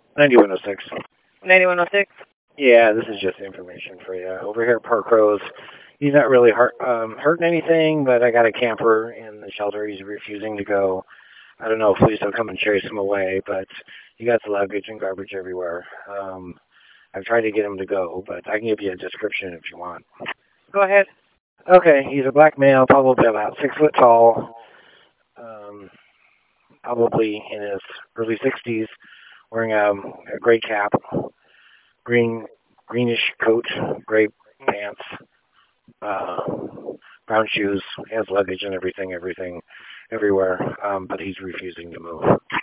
9106. 9106? Yeah, this is just information for you. Over here at Park Rose, he's not really hurting anything, but I got a camper in the shelter. He's refusing to go. I don't know if police will come and chase him away, but he got the luggage and garbage everywhere. I've tried to get him to go, but I can give you a description if you want. Go ahead. Okay, he's a black male, probably about 6 foot tall, um, probably in his early 60s, wearing a gray cap, green greenish coat, gray pants, uh, brown shoes. He has luggage and everything, everywhere. But he's refusing to move.